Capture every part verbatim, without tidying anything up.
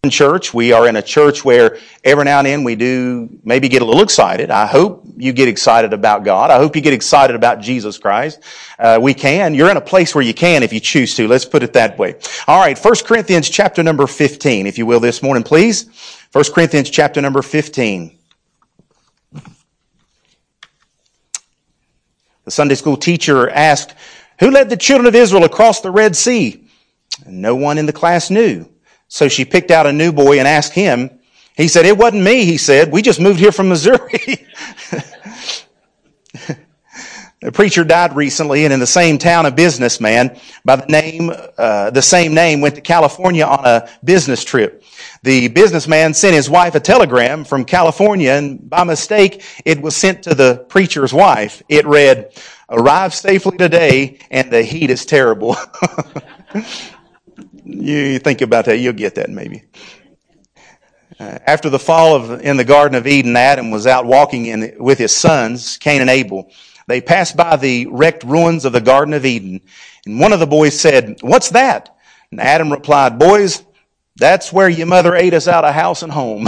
church. We are in a church where every now and then we do maybe get a little excited. I hope you get excited about God. I hope you get excited about Jesus Christ. Uh, we can. You're in a place where you can if you choose to. Let's put it that way. All right, First Corinthians chapter number fifteen, if you will, this morning, please. First Corinthians chapter number fifteen. The Sunday school teacher asked, "Who led the children of Israel across the Red Sea?" And no one in the class knew. So she picked out a new boy and asked him. He said, "It wasn't me," he said. "We just moved here from Missouri." A preacher died recently, and in the same town, a businessman by the name, uh, the same name went to California on a business trip. The businessman sent his wife a telegram from California, and by mistake, it was sent to the preacher's wife. It read, "Arrive safely today, and the heat is terrible." You think about that, you'll get that maybe. Uh, after the fall of in the Garden of Eden, Adam was out walking in, with his sons, Cain and Abel. They passed by the wrecked ruins of the Garden of Eden, and one of the boys said, "What's that?" And Adam replied, "Boys, that's where your mother ate us out of house and home."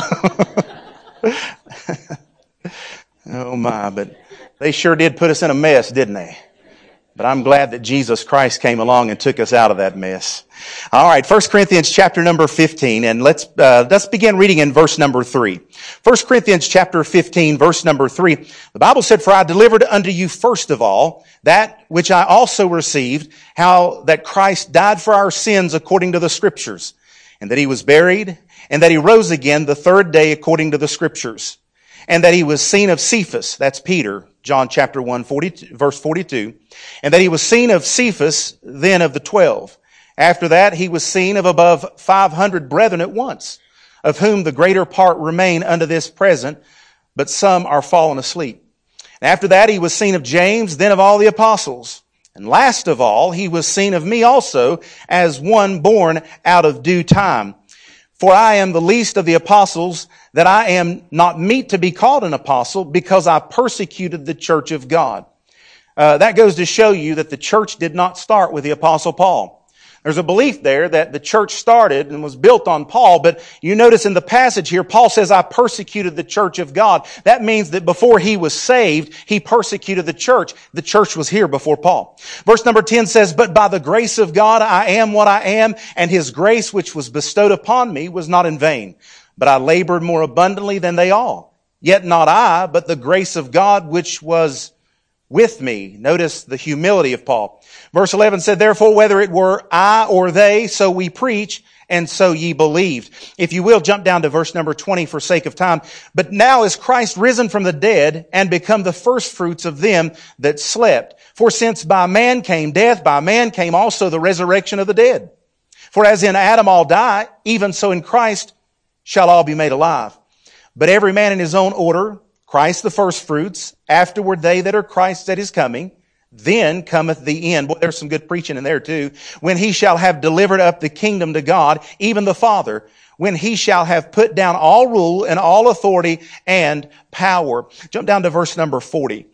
Oh my, but they sure did put us in a mess, didn't they? But I'm glad that Jesus Christ came along and took us out of that mess. All right, First Corinthians chapter number fifteen, and let's uh, let's begin reading in verse number three. First Corinthians chapter fifteen, verse number three. The Bible said, "For I delivered unto you first of all that which I also received, how that Christ died for our sins according to the Scriptures, and that he was buried, and that he rose again the third day according to the Scriptures, and that he was seen of Cephas," that's Peter, John chapter one, forty-two, verse forty-two, "and that he was seen of Cephas, then of the twelve. After that he was seen of above five hundred brethren at once, of whom the greater part remain unto this present, but some are fallen asleep. And after that he was seen of James, then of all the apostles. And last of all he was seen of me also, as one born out of due time. For I am the least of the apostles, that I am not meet to be called an apostle, because I persecuted the church of God." Uh, that goes to show you that the church did not start with the apostle Paul. There's a belief there that the church started and was built on Paul, but you notice in the passage here, Paul says, "I persecuted the church of God." That means that before he was saved, he persecuted the church. The church was here before Paul. Verse number ten says, "But by the grace of God I am what I am, and his grace which was bestowed upon me was not in vain. But I labored more abundantly than they all. Yet not I, but the grace of God which was with me." Notice the humility of Paul. Verse eleven said, "Therefore, whether it were I or they, so we preach, and so ye believed." If you will, jump down to verse number twenty for sake of time. "But now is Christ risen from the dead, and become the firstfruits of them that slept. For since by man came death, by man came also the resurrection of the dead. For as in Adam all die, even so in Christ shall all be made alive. But every man in his own order, Christ the firstfruits, afterward they that are Christ's at his coming. Then cometh the end." Boy, there's some good preaching in there too. "When he shall have delivered up the kingdom to God, even the Father, when he shall have put down all rule and all authority and power." Jump down to verse number forty.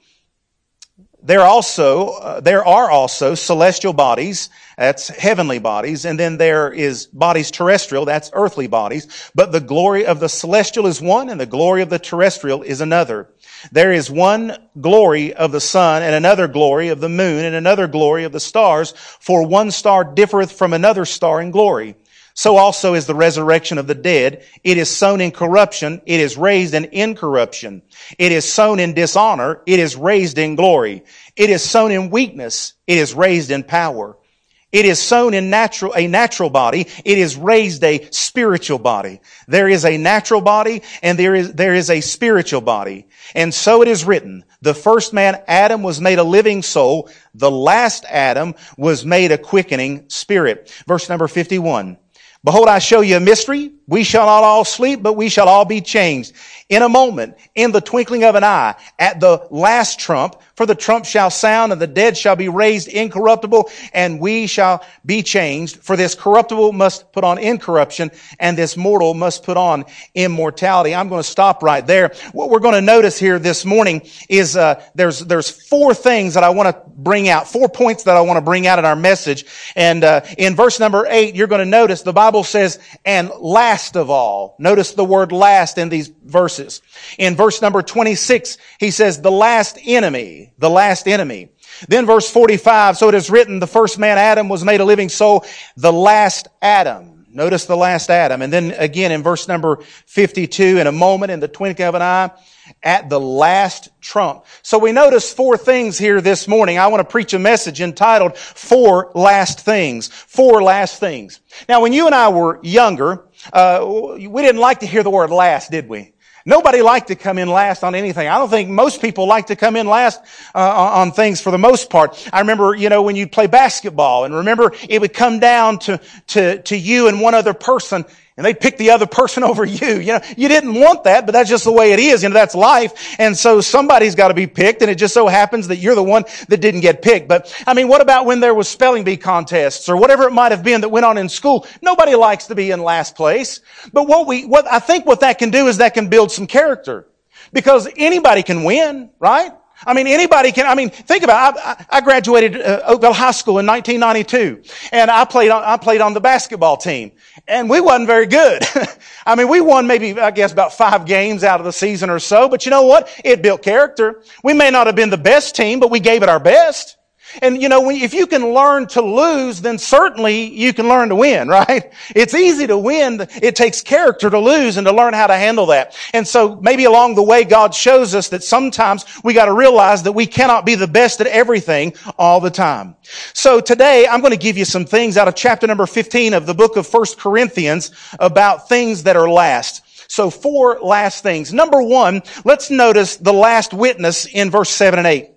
There also, uh, there are also celestial bodies, that's heavenly bodies, and then there is bodies terrestrial, that's earthly bodies. But the glory of the celestial is one, and the glory of the terrestrial is another. There is one glory of the sun, and another glory of the moon, and another glory of the stars, for one star differeth from another star in glory. So also is the resurrection of the dead. It is sown in corruption, it is raised in incorruption. It is sown in dishonor, it is raised in glory. It is sown in weakness, it is raised in power. It is sown in natural, a natural body, it is raised a spiritual body. There is a natural body, and there is, there is a spiritual body. And so it is written, the first man, Adam, was made a living soul. The last Adam was made a quickening spirit. Verse number fifty-one. "Behold, I show you a mystery. We shall not all sleep, but we shall all be changed. In a moment, in the twinkling of an eye, at the last trump. For the trump shall sound, and the dead shall be raised incorruptible, and we shall be changed. For this corruptible must put on incorruption, and this mortal must put on immortality. I'm going to stop right there. What we're going to notice here this morning is uh, there's there's four things that I want to bring out, four points that I want to bring out in our message. And uh, in verse number eight, you're going to notice the Bible says, and last of all. Notice the word last in these verses. In verse number twenty-six, he says, the last enemy. The last enemy. Then verse forty-five, so it is written, the first man Adam was made a living soul, the last Adam. Notice the last Adam. And then again in verse number fifty-two, in a moment, in the twinkling of an eye, at the last trump. So we notice four things here this morning. I want to preach a message entitled, Four Last Things. Four Last Things. Now when you and I were younger, uh, we didn't like to hear the word last, did we? Nobody liked to come in last on anything. I don't think most people like to come in last uh, on things for the most part. I remember, you know, when you play basketball, and remember it would come down to to to you and one other person, and they'd pick the other person over you. You know, you didn't want that, but that's just the way it is. You know, that's life. And so somebody's got to be picked, and it just so happens that you're the one that didn't get picked. But, I mean, what about when there was spelling bee contests or whatever it might have been that went on in school? Nobody likes to be in last place. But what we, what I think what that can do is that can build some character. Because anybody can win, right? I mean, anybody can, I mean, think about it. I, I graduated uh, Oakville High School in nineteen ninety-two, and I played on, I played on the basketball team, and we wasn't very good. I mean, we won maybe, I guess, about five games out of the season or so, but you know what? It built character. We may not have been the best team, but we gave it our best. And you know, when, if you can learn to lose, then certainly you can learn to win, right? It's easy to win. It takes character to lose and to learn how to handle that. And so maybe along the way, God shows us that sometimes we got to realize that we cannot be the best at everything all the time. So today, I'm going to give you some things out of chapter number fifteen of the book of First Corinthians about things that are last. So four last things. Number one, let's notice the last witness in verse seven and eight.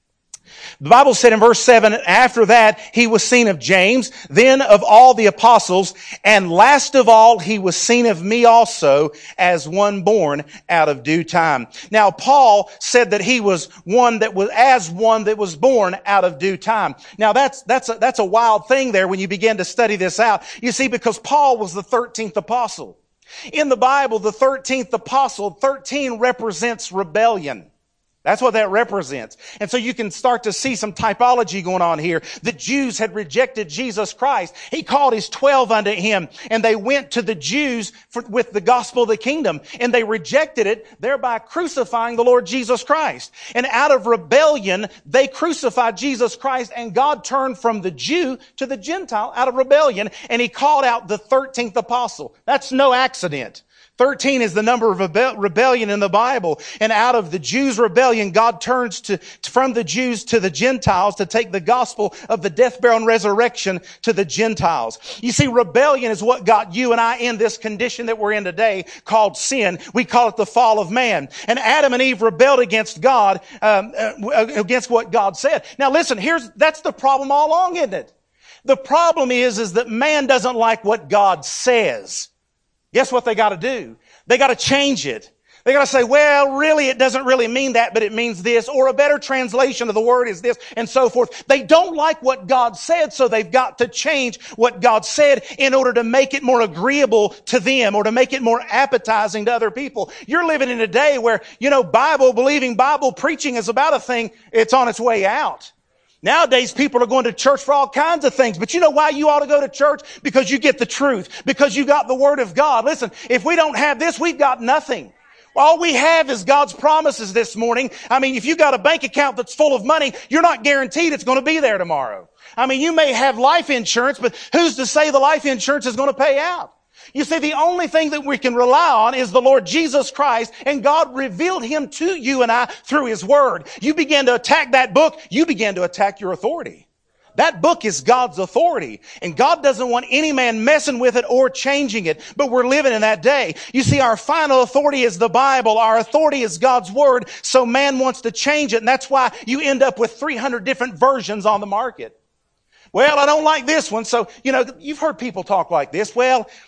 The Bible said in verse seven, after that, he was seen of James, then of all the apostles, and last of all, he was seen of me also as one born out of due time. Now, Paul said that he was one that was, as one that was born out of due time. Now, that's, that's a, that's a wild thing there when you begin to study this out. You see, because Paul was the thirteenth apostle. In the Bible, the thirteenth apostle, thirteen represents rebellion. That's what that represents. And so you can start to see some typology going on here. The Jews had rejected Jesus Christ. He called his twelve unto him, and they went to the Jews for, with the gospel of the kingdom, and they rejected it, thereby crucifying the Lord Jesus Christ. And out of rebellion, they crucified Jesus Christ, and God turned from the Jew to the Gentile out of rebellion, and he called out the thirteenth apostle. That's no accident. thirteen is the number of rebellion in the Bible. And out of the Jews' rebellion, God turns to, from the Jews to the Gentiles to take the gospel of the death, burial, and resurrection to the Gentiles. You see, rebellion is what got you and I in this condition that we're in today called sin. We call it the fall of man. And Adam and Eve rebelled against God, um, against what God said. Now listen, here's, that's the problem all along, isn't it? The problem is, is that man doesn't like what God says. Guess what they got to do? They got to change it. They got to say, well, really, it doesn't really mean that, but it means this, or a better translation of the word is this, and so forth. They don't like what God said, so they've got to change what God said in order to make it more agreeable to them, or to make it more appetizing to other people. You're living in a day where, you know, Bible believing, Bible preaching is about a thing, it's on its way out. Nowadays, people are going to church for all kinds of things. But you know why you ought to go to church? Because you get the truth. Because you got the Word of God. Listen, if we don't have this, we've got nothing. All we have is God's promises this morning. I mean, if you got a bank account that's full of money, you're not guaranteed it's going to be there tomorrow. I mean, you may have life insurance, but who's to say the life insurance is going to pay out? You see, the only thing that we can rely on is the Lord Jesus Christ, and God revealed Him to you and I through His Word. You begin to attack that book, you begin to attack your authority. That book is God's authority, and God doesn't want any man messing with it or changing it, but we're living in that day. You see, our final authority is the Bible. Our authority is God's Word, so man wants to change it, and that's why you end up with three hundred different versions on the market. Well, I don't like this one, so, you know, you've heard people talk like this. Well,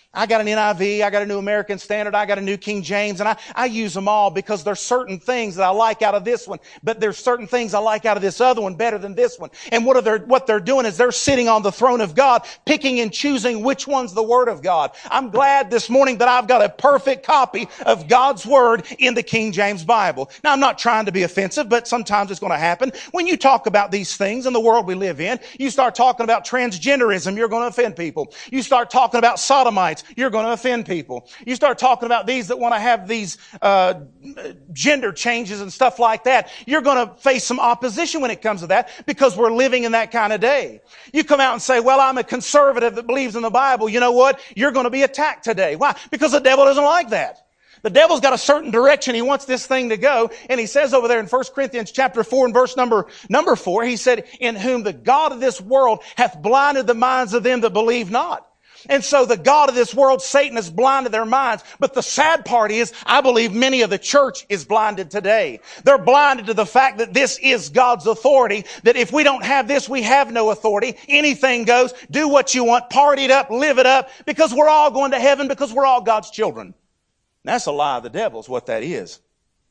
I got an N I V, I got a New American Standard, I got a New King James, and I, I use them all because there's certain things that I like out of this one, but there's certain things I like out of this other one better than this one. And what are they, what they're doing is they're sitting on the throne of God, picking and choosing which one's the Word of God. I'm glad this morning that I've got a perfect copy of God's Word in the King James Bible. Now, I'm not trying to be offensive, but sometimes it's going to happen. When you talk about these things in the world we live in, you start talking about transgenderism, you're going to offend people. You start talking about sodomites, you're going to offend people. You start talking about these that want to have these uh gender changes and stuff like that, you're going to face some opposition when it comes to that because we're living in that kind of day. You come out and say, well, I'm a conservative that believes in the Bible. You know what? You're going to be attacked today. Why? Because the devil doesn't like that. The devil's got a certain direction he wants this thing to go. And he says over there in First Corinthians chapter four and verse number, number four, he said, in whom the God of this world hath blinded the minds of them that believe not. And so the God of this world, Satan, has blinded their minds. But the sad part is, I believe many of the church is blinded today. They're blinded to the fact that this is God's authority, that if we don't have this, we have no authority. Anything goes. Do what you want. Party it up. Live it up. Because we're all going to heaven because we're all God's children. That's a lie of the devil is what that is.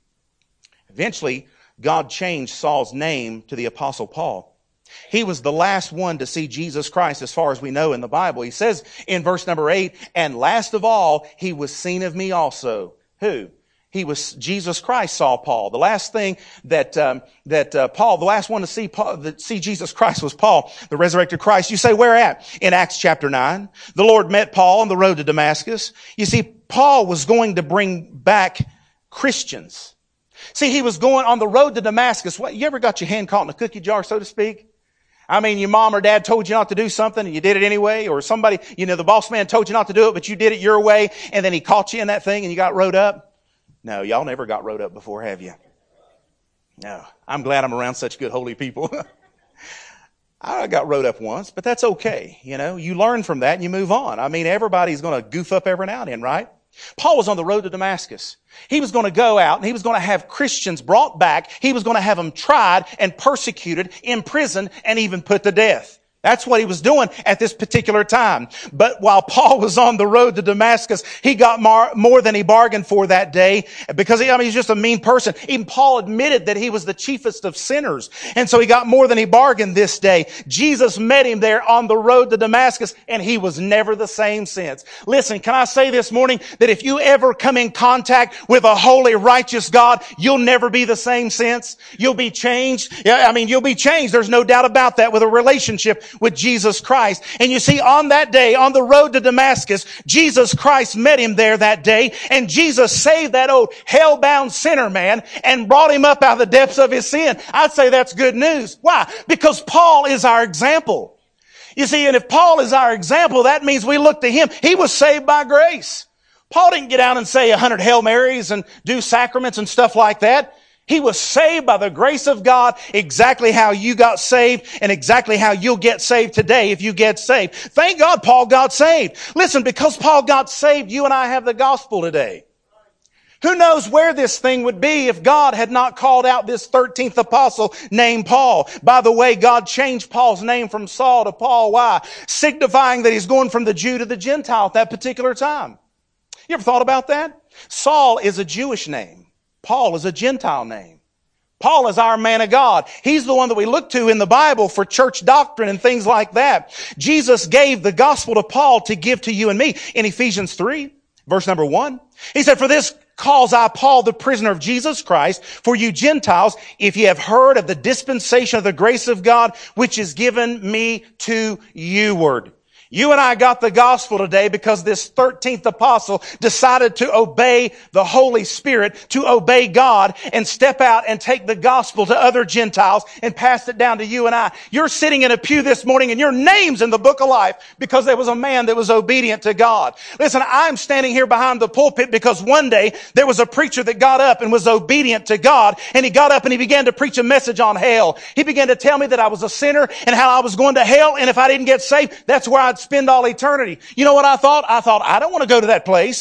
Eventually, God changed Saul's name to the Apostle Paul. He was the last one to see Jesus Christ as far as we know in the Bible. He says in verse number eight, and last of all, he was seen of me also. Who? He was, Jesus Christ saw Paul. The last thing that, um, that, uh, Paul, the last one to see Paul, that see Jesus Christ was Paul, the resurrected Christ. You say, where at? In Acts chapter nine. The Lord met Paul on the road to Damascus. You see, Paul was going to bring back Christians. See, he was going on the road to Damascus. What, you ever got your hand caught in a cookie jar, so to speak? I mean, your mom or dad told you not to do something and you did it anyway, or somebody, you know, the boss man told you not to do it, but you did it your way, and then he caught you in that thing and you got rode up. No, y'all never got rode up before, have you? No. I'm glad I'm around such good holy people. I got rode up once, but that's okay. You know, you learn from that and you move on. I mean, everybody's going to goof up every now and then, right? Paul was on the road to Damascus. He was going to go out and he was going to have Christians brought back. He was going to have them tried and persecuted, imprisoned, and even put to death. That's what he was doing at this particular time. But while Paul was on the road to Damascus, he got more, more than he bargained for that day because he, I mean, he's just a mean person. Even Paul admitted that he was the chiefest of sinners. And so he got more than he bargained this day. Jesus met him there on the road to Damascus and he was never the same since. Listen, can I say this morning that if you ever come in contact with a holy, righteous God, you'll never be the same since. You'll be changed. Yeah, I mean, you'll be changed. There's no doubt about that with a relationship with Jesus Christ. And you see, on that day, on the road to Damascus, Jesus Christ met him there that day, and Jesus saved that old hell-bound sinner man and brought him up out of the depths of his sin. I'd say that's good news. Why? Because Paul is our example. You see, and if Paul is our example, that means we look to him. He was saved by grace. Paul didn't get out and say a hundred Hail Marys and do sacraments and stuff like that. He was saved by the grace of God, exactly how you got saved and exactly how you'll get saved today if you get saved. Thank God Paul got saved. Listen, because Paul got saved, you and I have the gospel today. Who knows where this thing would be if God had not called out this thirteenth apostle named Paul. By the way, God changed Paul's name from Saul to Paul. Why? Signifying that he's going from the Jew to the Gentile at that particular time. You ever thought about that? Saul is a Jewish name. Paul is a Gentile name. Paul is our man of God. He's the one that we look to in the Bible for church doctrine and things like that. Jesus gave the gospel to Paul to give to you and me in Ephesians three, verse number one. He said, for this cause I, Paul, the prisoner of Jesus Christ, for you Gentiles, if ye have heard of the dispensation of the grace of God, which is given me to you-ward. You and I got the gospel today because this thirteenth apostle decided to obey the Holy Spirit, to obey God, and step out and take the gospel to other Gentiles and pass it down to you and I. You're sitting in a pew this morning and your name's in the book of life because there was a man that was obedient to God. Listen, I'm standing here behind the pulpit because one day there was a preacher that got up and was obedient to God, and he got up and he began to preach a message on hell. He began to tell me that I was a sinner and how I was going to hell, and if I didn't get saved, that's where I'd spend all eternity. You know what I thought? I thought, I don't want to go to that place.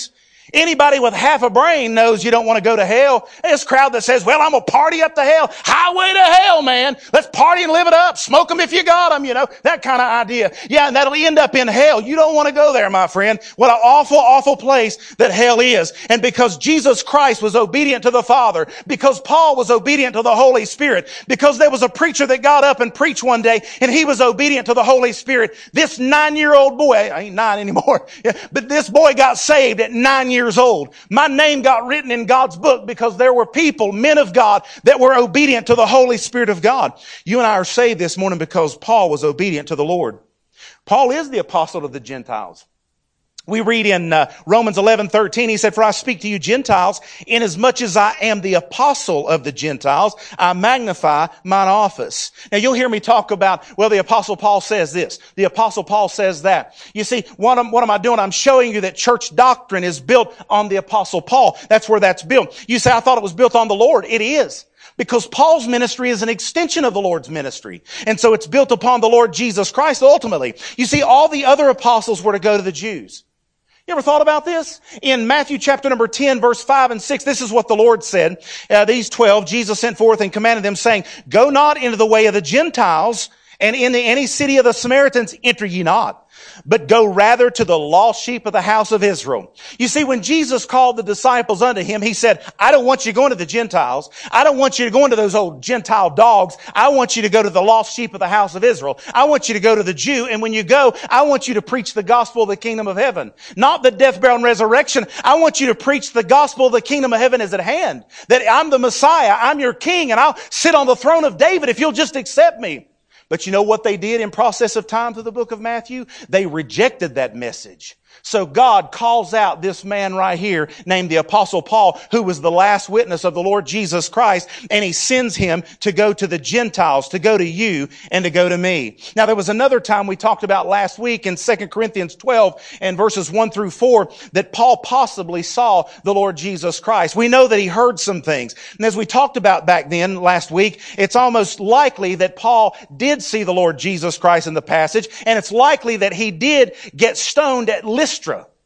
Anybody with half a brain knows you don't want to go to hell. This crowd that says, well, I'm going to party up to hell. Highway to hell, man. Let's party and live it up. Smoke them if you got them, you know, that kind of idea. Yeah, and that'll end up in hell. You don't want to go there, my friend. What an awful, awful place that hell is. And because Jesus Christ was obedient to the Father, because Paul was obedient to the Holy Spirit, because there was a preacher that got up and preached one day and he was obedient to the Holy Spirit, this nine-year-old boy, I ain't nine anymore, but this boy got saved at nine years years old. My name got written in God's book because there were people, men of God, that were obedient to the Holy Spirit of God. You and I are saved this morning because Paul was obedient to the Lord. Paul is the apostle of the Gentiles. We read in uh, Romans eleven thirteen, he said, for I speak to you Gentiles, inasmuch as I am the apostle of the Gentiles, I magnify mine office. Now you'll hear me talk about, well, the apostle Paul says this, the apostle Paul says that. You see, what am, what am I doing? I'm showing you that church doctrine is built on the apostle Paul. That's where that's built. You say, I thought it was built on the Lord. It is. Because Paul's ministry is an extension of the Lord's ministry. And so it's built upon the Lord Jesus Christ ultimately. You see, all the other apostles were to go to the Jews. You ever thought about this? In Matthew chapter number ten, verse five and six, this is what the Lord said. Uh, these twelve, Jesus sent forth and commanded them, saying, go not into the way of the Gentiles, and into any city of the Samaritans enter ye not, but go rather to the lost sheep of the house of Israel. You see, when Jesus called the disciples unto him, he said, I don't want you going to the Gentiles. I don't want you to go into those old Gentile dogs. I want you to go to the lost sheep of the house of Israel. I want you to go to the Jew. And when you go, I want you to preach the gospel of the kingdom of heaven. Not the death, burial, and resurrection. I want you to preach the gospel of the kingdom of heaven is at hand. That I'm the Messiah. I'm your king. And I'll sit on the throne of David if you'll just accept me. But you know what they did in process of time through the book of Matthew? They rejected that message. So God calls out this man right here named the Apostle Paul, who was the last witness of the Lord Jesus Christ, and he sends him to go to the Gentiles, to go to you, and to go to me. Now there was another time we talked about last week in Second Corinthians twelve and verses one through four that Paul possibly saw the Lord Jesus Christ. We know that he heard some things. And as we talked about back then last week, it's almost likely that Paul did see the Lord Jesus Christ in the passage, and it's likely that he did get stoned at Lystra.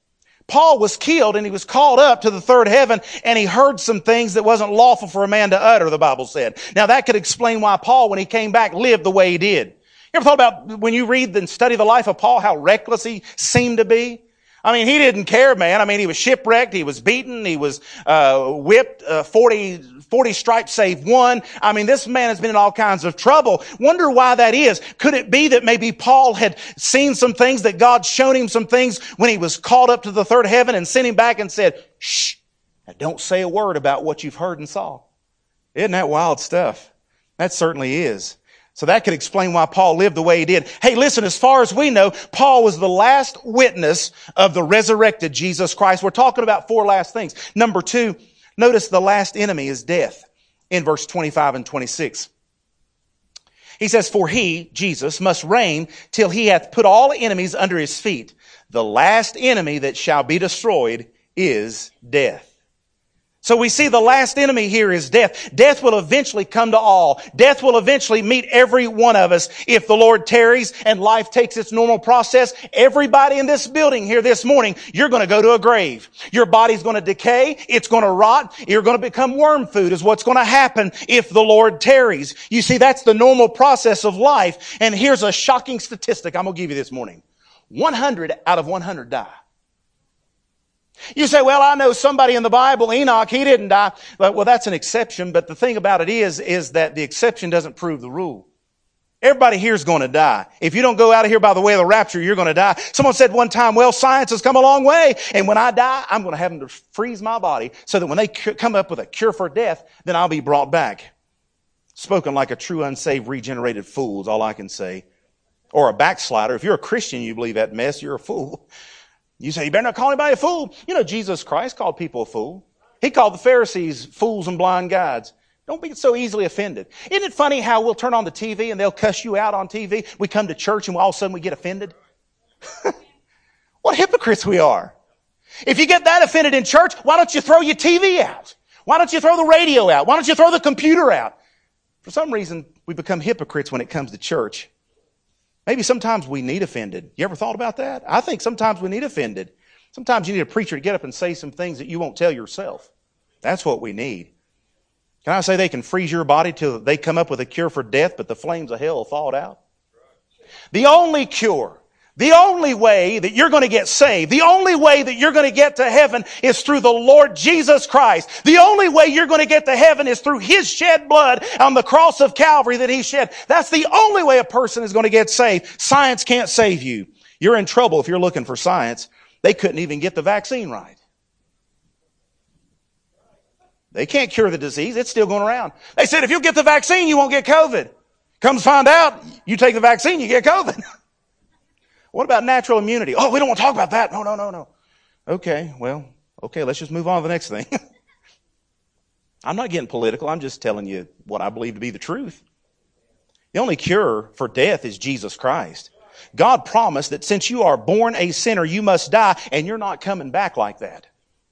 Paul was killed and he was called up to the third heaven and he heard some things that wasn't lawful for a man to utter, the Bible said. Now that could explain why Paul, when he came back, lived the way he did. You ever thought about when you read and study the life of Paul, how reckless he seemed to be? I mean, he didn't care, man. I mean, he was shipwrecked, he was beaten, he was uh whipped, uh, forty, forty stripes save one. I mean, this man has been in all kinds of trouble. Wonder why that is. Could it be that maybe Paul had seen some things, that God showed him some things when he was called up to the third heaven and sent him back and said, shh, now don't say a word about what you've heard and saw. Isn't that wild stuff? That certainly is. So that could explain why Paul lived the way he did. Hey, listen, as far as we know, Paul was the last witness of the resurrected Jesus Christ. We're talking about four last things. Number two, notice the last enemy is death in verse twenty-five and twenty-six. He says, for he, Jesus, must reign till he hath put all enemies under his feet. The last enemy that shall be destroyed is death. So we see the last enemy here is death. Death will eventually come to all. Death will eventually meet every one of us if the Lord tarries and life takes its normal process. Everybody in this building here this morning, you're going to go to a grave. Your body's going to decay. It's going to rot. You're going to become worm food is what's going to happen if the Lord tarries. You see, that's the normal process of life. And here's a shocking statistic I'm going to give you this morning. one hundred out of one hundred die. You say, well, I know somebody in the Bible, Enoch, he didn't die. Well, that's an exception, but the thing about it is, is that the exception doesn't prove the rule. Everybody here is going to die. If you don't go out of here by the way of the rapture, you're going to die. Someone said one time, well, science has come a long way, and when I die, I'm going to have them to freeze my body so that when they come up with a cure for death, then I'll be brought back. Spoken like a true unsaved regenerated fool is all I can say. Or a backslider. If you're a Christian, you believe that mess, you're a fool. You say, you better not call anybody a fool. You know, Jesus Christ called people a fool. He called the Pharisees fools and blind guides. Don't be so easily offended. Isn't it funny how we'll turn on the T V and they'll cuss you out on T V? We come to church and all of a sudden we get offended. What hypocrites we are. If you get that offended in church, why don't you throw your T V out? Why don't you throw the radio out? Why don't you throw the computer out? For some reason, we become hypocrites when it comes to church. Maybe sometimes we need offended. You ever thought about that? I think sometimes we need offended. Sometimes you need a preacher to get up and say some things that you won't tell yourself. That's what we need. Can I say they can freeze your body till they come up with a cure for death, but the flames of hell will thaw it out? The only cure, the only way that you're going to get saved, the only way that you're going to get to heaven is through the Lord Jesus Christ. The only way you're going to get to heaven is through His shed blood on the cross of Calvary that He shed. That's the only way a person is going to get saved. Science can't save you. You're in trouble if you're looking for science. They couldn't even get the vaccine right. They can't cure the disease. It's still going around. They said, if you get the vaccine, you won't get COVID. Comes to find out, you take the vaccine, you get COVID. What about natural immunity? Oh, we don't want to talk about that. No, no, no, no. Okay, well, okay, let's just move on to the next thing. I'm not getting political. I'm just telling you what I believe to be the truth. The only cure for death is Jesus Christ. God promised that since you are born a sinner, you must die, and you're not coming back like that.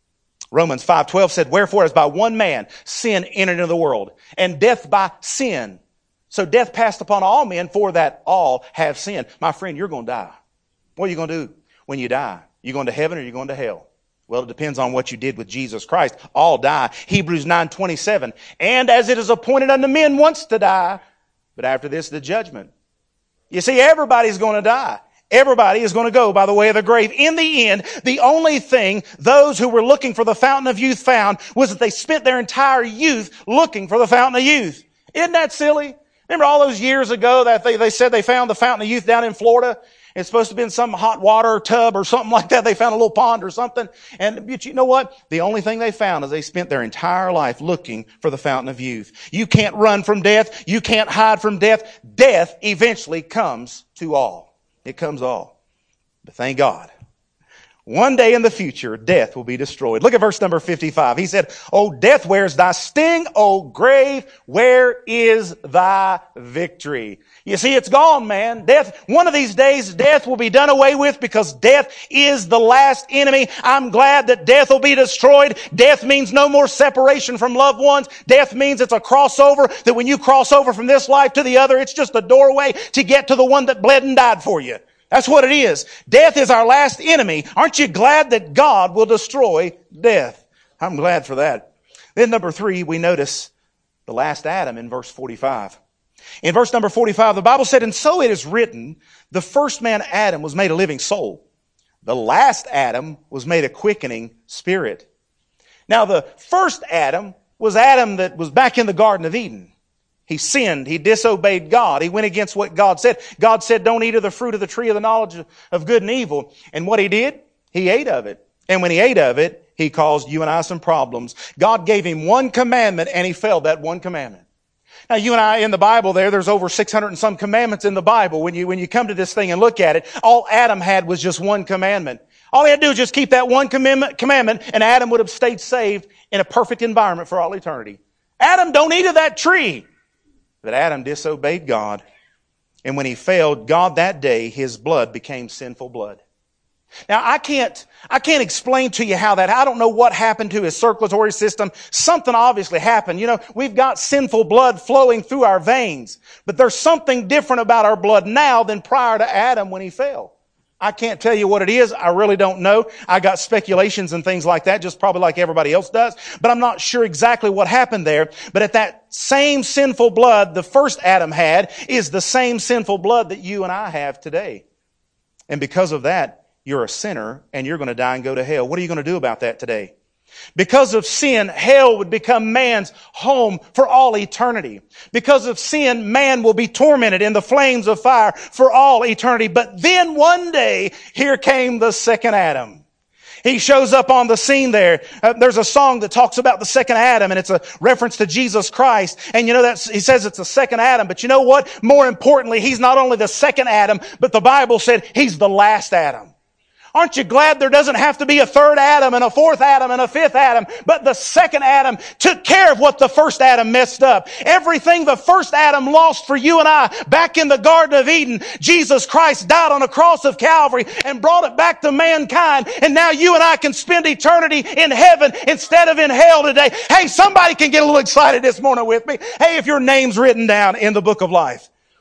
Romans five twelve said, wherefore as by one man sin entered into the world, and death by sin. So death passed upon all men, for that all have sinned. My friend, you're going to die. What are you going to do when you die? You going to heaven or you going to hell? Well, it depends on what you did with Jesus Christ. All die. Hebrews nine twenty-seven. And as it is appointed unto men once to die, but after this the judgment. You see, everybody's going to die. Everybody is going to go by the way of the grave. In the end, the only thing those who were looking for the fountain of youth found was that they spent their entire youth looking for the fountain of youth. Isn't that silly? Remember all those years ago that they, they said they found the fountain of youth down in Florida? It's supposed to have been some hot water tub or something like that. They found a little pond or something. And but you know what? The only thing they found is they spent their entire life looking for the fountain of youth. You can't run from death. You can't hide from death. Death eventually comes to all. It comes all. But thank God, one day in the future, death will be destroyed. Look at verse number fifty-five. He said, O death, where is thy sting? O grave, where is thy victory? You see, it's gone, man. Death, one of these days, death will be done away with because death is the last enemy. I'm glad that death will be destroyed. Death means no more separation from loved ones. Death means it's a crossover, that when you cross over from this life to the other, it's just a doorway to get to the one that bled and died for you. That's what it is. Death is our last enemy. Aren't you glad that God will destroy death? I'm glad for that. Then number three, we notice the last Adam in verse forty-five. In verse number forty-five, the Bible said, and so it is written, the first man Adam was made a living soul. The last Adam was made a quickening spirit. Now the first Adam was Adam that was back in the Garden of Eden. He sinned. He disobeyed God. He went against what God said. God said, don't eat of the fruit of the tree of the knowledge of good and evil. And what he did? He ate of it. And when he ate of it, he caused you and I some problems. God gave him one commandment and he failed that one commandment. Now you and I in the Bible there, there's over six hundred and some commandments in the Bible. When you, when you come to this thing and look at it, all Adam had was just one commandment. All he had to do was just keep that one commandment, commandment and Adam would have stayed saved in a perfect environment for all eternity. Adam, don't eat of that tree. But Adam disobeyed God. And when he failed, God that day, his blood became sinful blood. Now, I can't, I can't explain to you how that, I don't know what happened to his circulatory system. Something obviously happened. You know, we've got sinful blood flowing through our veins. But there's something different about our blood now than prior to Adam when he fell. I can't tell you what it is. I really don't know. I got speculations and things like that, just probably like everybody else does. But I'm not sure exactly what happened there. But at that same sinful blood the first Adam had is the same sinful blood that you and I have today. And because of that, you're a sinner and you're going to die and go to hell. What are you going to do about that today? Because of sin, hell would become man's home for all eternity. Because of sin, man will be tormented in the flames of fire for all eternity. But then one day, here came the second Adam. He shows up on the scene there. Uh, there's a song that talks about the second Adam, and it's a reference to Jesus Christ. And you know, that's, he says it's the second Adam. But you know what? More importantly, he's not only the second Adam, but the Bible said he's the last Adam. Aren't you glad there doesn't have to be a third Adam and a fourth Adam and a fifth Adam, but the second Adam took care of what the first Adam messed up. Everything the first Adam lost for you and I back in the Garden of Eden, Jesus Christ died on the cross of Calvary and brought it back to mankind. And now you and I can spend eternity in heaven instead of in hell today. Hey, somebody can get a little excited this morning with me. Hey, if your name's written down in the book of life.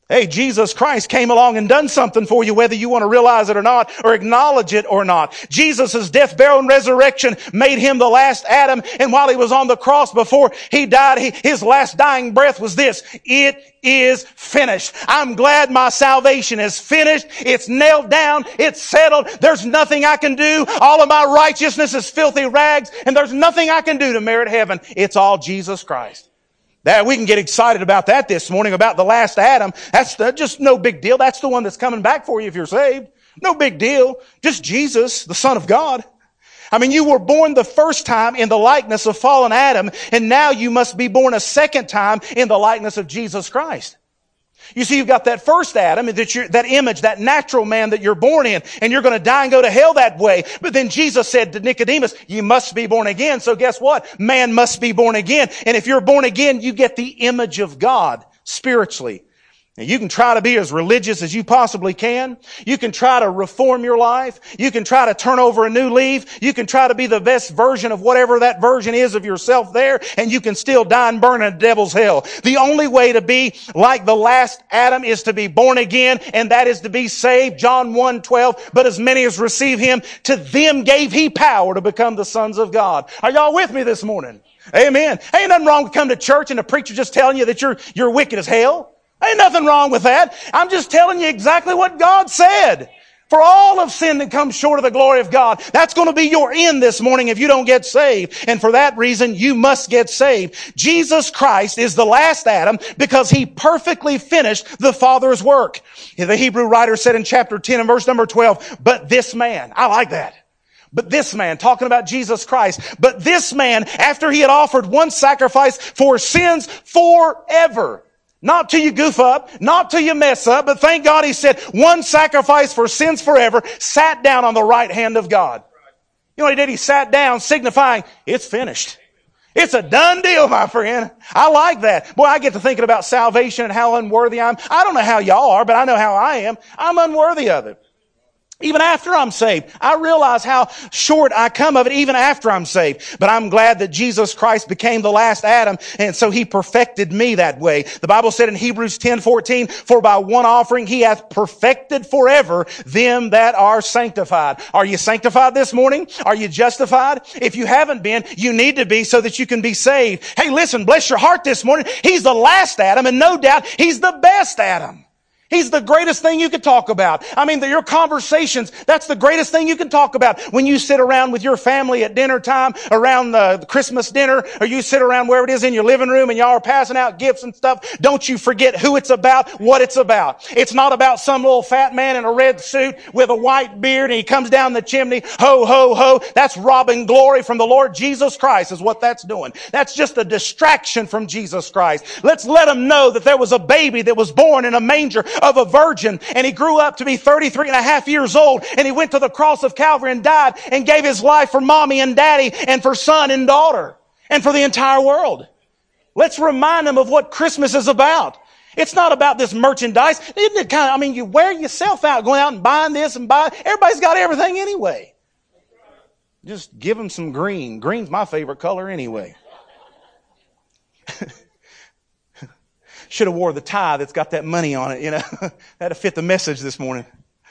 Hey, Jesus Christ came along and done something for you, whether you want to realize it or not, or acknowledge it or not. Jesus' death, burial, and resurrection made him the last Adam. And while he was on the cross before he died, he, his last dying breath was this: it is finished. I'm glad my salvation is finished. It's nailed down. It's settled. There's nothing I can do. All of my righteousness is filthy rags, and there's nothing I can do to merit heaven. It's all Jesus Christ. That we can get excited about that this morning, about the last Adam. That's the, just no big deal. That's the one that's coming back for you if you're saved. No big deal. Just Jesus, the Son of God. I mean, you were born the first time in the likeness of fallen Adam, and now you must be born a second time in the likeness of Jesus Christ. You see, you've got that first Adam, that, you're, that image, that natural man that you're born in, and you're going to die and go to hell that way. But then Jesus said to Nicodemus, you must be born again. So guess what? Man must be born again. And if you're born again, you get the image of God spiritually. Now, you can try to be as religious as you possibly can. You can try to reform your life. You can try to turn over a new leaf. You can try to be the best version of whatever that version is of yourself there, and you can still die and burn in a devil's hell. The only way to be like the last Adam is to be born again, and that is to be saved. John one twelve, but as many as receive him, to them gave he power to become the sons of God. Are y'all with me this morning? Amen. Ain't nothing wrong with coming to church and the preacher just telling you that you're, you're wicked as hell. Ain't nothing wrong with that. I'm just telling you exactly what God said. For all of sin that comes short of the glory of God. That's going to be your end this morning if you don't get saved. And for that reason, you must get saved. Jesus Christ is the last Adam because he perfectly finished the Father's work. The Hebrew writer said in chapter ten and verse number twelve, but this man, I like that. But this man, talking about Jesus Christ, but this man, after he had offered one sacrifice for sins forever. Not till you goof up, not till you mess up, but thank God he said one sacrifice for sins forever, sat down on the right hand of God. You know what he did? He sat down signifying, it's finished. It's a done deal, my friend. I like that. Boy, I get to thinking about salvation and how unworthy I am. I don't know how y'all are, but I know how I am. I'm unworthy of it. Even after I'm saved, I realize how short I come of it even after I'm saved. But I'm glad that Jesus Christ became the last Adam, and so he perfected me that way. The Bible said in Hebrews ten fourteen, for by one offering he hath perfected forever them that are sanctified. Are you sanctified this morning? Are you justified? If you haven't been, you need to be so that you can be saved. Hey, listen, bless your heart this morning. He's the last Adam, and no doubt he's the best Adam. He's the greatest thing you could talk about. I mean, your conversations, that's the greatest thing you can talk about. When you sit around with your family at dinner time, around the Christmas dinner, or you sit around wherever it is in your living room and y'all are passing out gifts and stuff, don't you forget who it's about, what it's about. It's not about some little fat man in a red suit with a white beard and he comes down the chimney, ho, ho, ho. That's robbing glory from the Lord Jesus Christ is what that's doing. That's just a distraction from Jesus Christ. Let's let them know that there was a baby that was born in a manger of a virgin, and he grew up to be thirty-three and a half years old, and he went to the cross of Calvary and died and gave his life for mommy and daddy and for son and daughter and for the entire world. Let's remind them of what Christmas is about. It's not about this merchandise. Isn't it kind of, I mean, you wear yourself out going out and buying this and buying. Everybody's got everything anyway. Just give them some green. Green's my favorite color anyway. Should have wore the tie that's got that money on it, you know. That'd have fit the message this morning.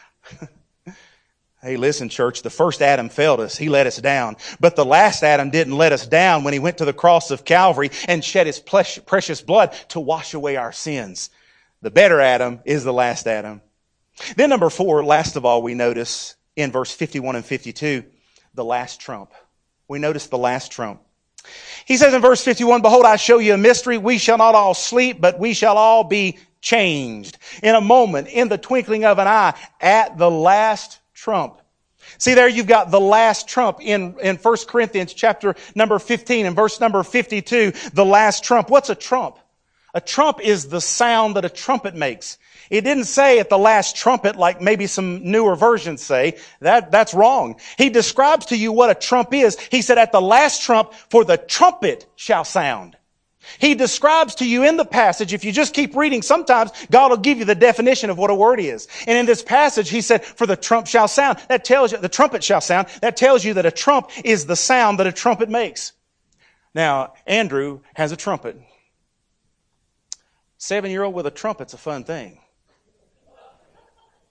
Hey, listen, church, the first Adam failed us. He let us down. But the last Adam didn't let us down when he went to the cross of Calvary and shed his precious blood to wash away our sins. The better Adam is the last Adam. Then number four, last of all, we notice in verse fifty-one and fifty-two, the last trump. We notice the last trump. He says in verse fifty-one, behold, I show you a mystery. We shall not all sleep, but we shall all be changed in a moment, in the twinkling of an eye, at the last trump. See there, you've got the last trump in, in First Corinthians chapter number fifteen and verse number fifty-two, the last trump. What's a trump? A trump is the sound that a trumpet makes. It didn't say at the last trumpet like maybe some newer versions say. That, that's wrong. He describes to you what a trump is. He said at the last trump, for the trumpet shall sound. He describes to you in the passage, if you just keep reading, sometimes God will give you the definition of what a word is. And in this passage, he said, for the trump shall sound. That tells you, the trumpet shall sound. That tells you that a trump is the sound that a trumpet makes. Now, Andrew has a trumpet. Seven-year-old with a trumpet's a fun thing.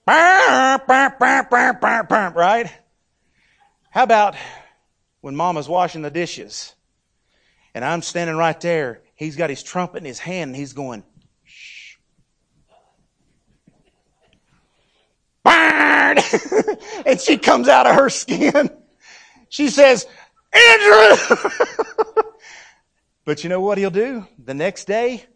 Right? How about when Mama's washing the dishes and I'm standing right there, he's got his trumpet in his hand and he's going, shh. And she comes out of her skin. She says, Andrew! But you know what he'll do? The next day,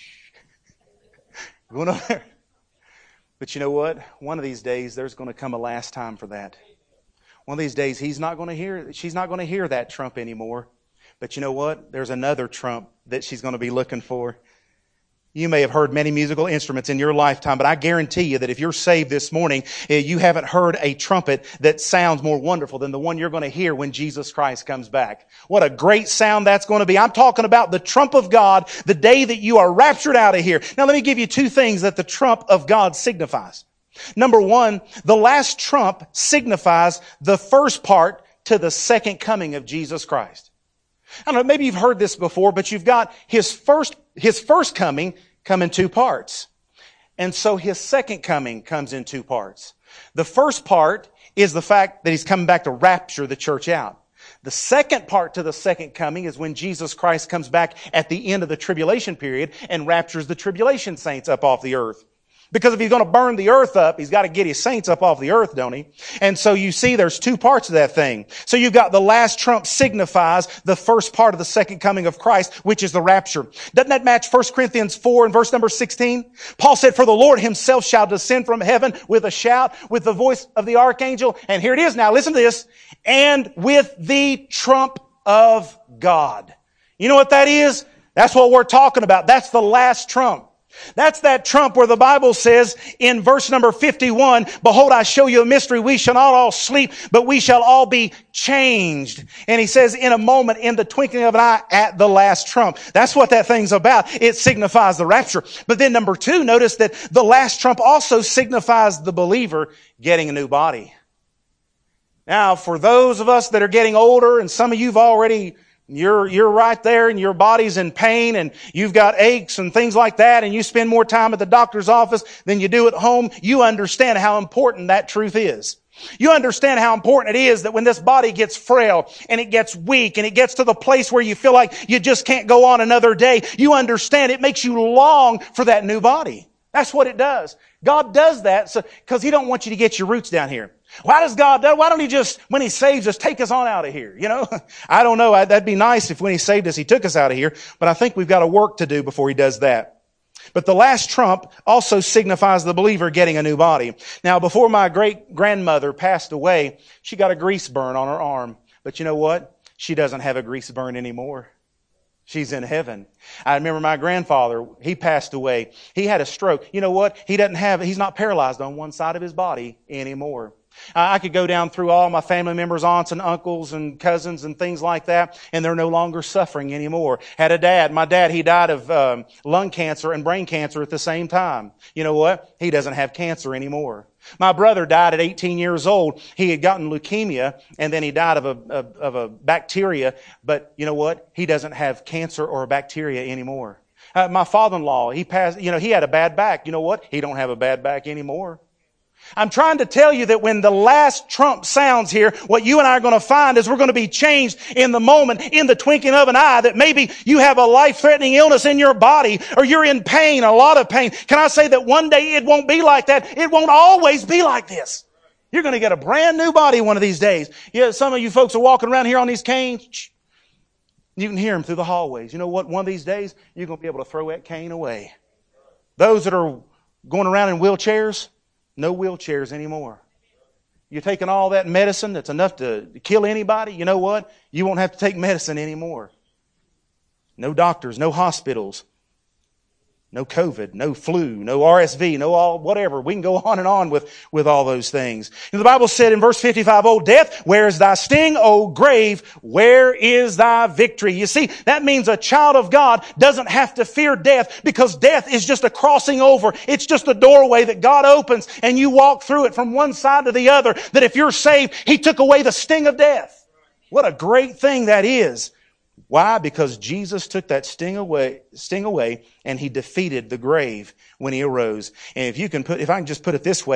going over there. But you know what? One of these days, there's going to come a last time for that. One of these days, he's not going to hear, she's not going to hear that trump anymore. But you know what? There's another trump that she's going to be looking for. You may have heard many musical instruments in your lifetime, but I guarantee you that if you're saved this morning, you haven't heard a trumpet that sounds more wonderful than the one you're going to hear when Jesus Christ comes back. What a great sound that's going to be. I'm talking about the trump of God, the day that you are raptured out of here. Now let me give you two things that the trump of God signifies. Number one, the last trump signifies the first part to the second coming of Jesus Christ. I don't know, maybe you've heard this before, but you've got his first, his first coming come in two parts. And so his second coming comes in two parts. The first part is the fact that he's coming back to rapture the church out. The second part to the second coming is when Jesus Christ comes back at the end of the tribulation period and raptures the tribulation saints up off the earth. Because if he's going to burn the earth up, he's got to get his saints up off the earth, don't he? And so you see there's two parts of that thing. So you've got the last trump signifies the first part of the second coming of Christ, which is the rapture. Doesn't that match First Corinthians four and verse number sixteen? Paul said, for the Lord himself shall descend from heaven with a shout, with the voice of the archangel. And here it is now, listen to this. And with the trump of God. You know what that is? That's what we're talking about. That's the last trump. That's that trump where the Bible says in verse number fifty-one, behold, I show you a mystery. We shall not all sleep, but we shall all be changed. And he says in a moment, in the twinkling of an eye, at the last trump. That's what that thing's about. It signifies the rapture. But then number two, notice that the last trump also signifies the believer getting a new body. Now, for those of us that are getting older, and some of you've already You're, you're right there and your body's in pain and you've got aches and things like that and you spend more time at the doctor's office than you do at home. You understand how important that truth is. You understand how important it is that when this body gets frail and it gets weak and it gets to the place where you feel like you just can't go on another day, you understand it makes you long for that new body. That's what it does. God does that so, because He don't want you to get your roots down here. Why does God do? Why don't He just, when He saves us, take us on out of here? You know, I don't know. That'd be nice if when He saved us, He took us out of here. But I think we've got a work to do before He does that. But the last trump also signifies the believer getting a new body. Now, before my great grandmother passed away, she got a grease burn on her arm. But you know what? She doesn't have a grease burn anymore. She's in heaven. I remember my grandfather, he passed away. He had a stroke. You know what? He doesn't have, he's not paralyzed on one side of his body anymore. I could go down through all my family members, aunts and uncles and cousins and things like that, and they're no longer suffering anymore. Had a dad. My dad, he died of um, lung cancer and brain cancer at the same time. You know what? He doesn't have cancer anymore. My brother died at eighteen years old. He had gotten leukemia, and then he died of a, of, of a bacteria. But you know what? He doesn't have cancer or a bacteria anymore. Uh, my father-in-law, he passed, you know, he had a bad back. You know what? He don't have a bad back anymore. I'm trying to tell you that when the last trump sounds here, what you and I are going to find is we're going to be changed in the moment, in the twinkling of an eye, that maybe you have a life-threatening illness in your body or you're in pain, a lot of pain. Can I say that one day it won't be like that? It won't always be like this. You're going to get a brand new body one of these days. Yeah, some of you folks are walking around here on these canes. You can hear them through the hallways. You know what? One of these days, you're going to be able to throw that cane away. Those that are going around in wheelchairs, no wheelchairs anymore. You're taking all that medicine that's enough to kill anybody. You know what? You won't have to take medicine anymore. No doctors, no hospitals, no COVID, no flu, no R S V, no all, whatever. We can go on and on with, with all those things. And the Bible said in verse fifty-five, O death, where is thy sting? O grave, where is thy victory? You see, that means a child of God doesn't have to fear death because death is just a crossing over. It's just a doorway that God opens and you walk through it from one side to the other. That if you're saved, He took away the sting of death. What a great thing that is. Why? Because Jesus took that sting away, sting away, and He defeated the grave when He arose. And if you can put, if I can just put it this way,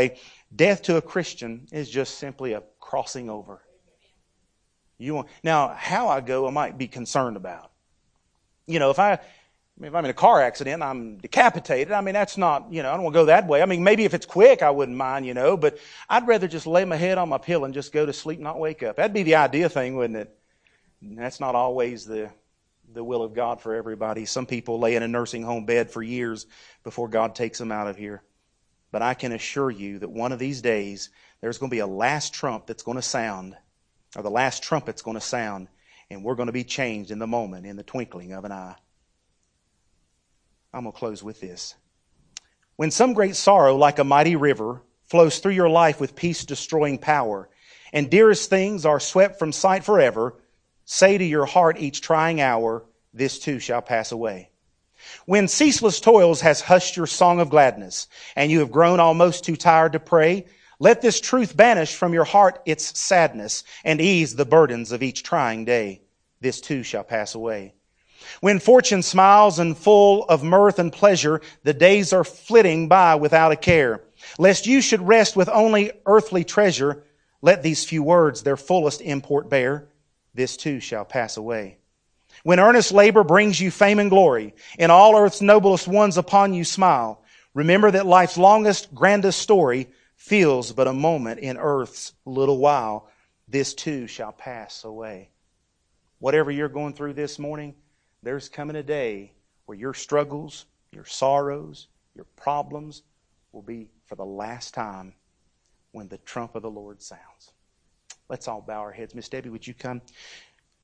Death to a Christian is just simply a crossing over. You want, now, how I go, I might be concerned about. You know, if I, I mean, if I'm in a car accident, I'm decapitated. I mean, that's not, you know, I don't want to go that way. I mean, maybe if it's quick, I wouldn't mind, you know, but I'd rather just lay my head on my pillow and just go to sleep and not wake up. That'd be the ideal thing, wouldn't it? And that's not always the the will of God for everybody. Some people lay in a nursing home bed for years before God takes them out of here. But I can assure you that one of these days, there's going to be a last trump that's going to sound, or the last trumpet's going to sound, and we're going to be changed in the moment, in the twinkling of an eye. I'm going to close with this. When some great sorrow, like a mighty river, flows through your life with peace-destroying power, and dearest things are swept from sight forever, say to your heart each trying hour, this too shall pass away. When ceaseless toils has hushed your song of gladness, and you have grown almost too tired to pray, let this truth banish from your heart its sadness, and ease the burdens of each trying day. This too shall pass away. When fortune smiles and full of mirth and pleasure, the days are flitting by without a care. Lest you should rest with only earthly treasure, let these few words their fullest import bear. This too shall pass away. When earnest labor brings you fame and glory, and all earth's noblest ones upon you smile, remember that life's longest, grandest story feels but a moment in earth's little while. This too shall pass away. Whatever you're going through this morning, there's coming a day where your struggles, your sorrows, your problems will be for the last time when the trump of the Lord sounds. Let's all bow our heads. Miss Debbie, would you come?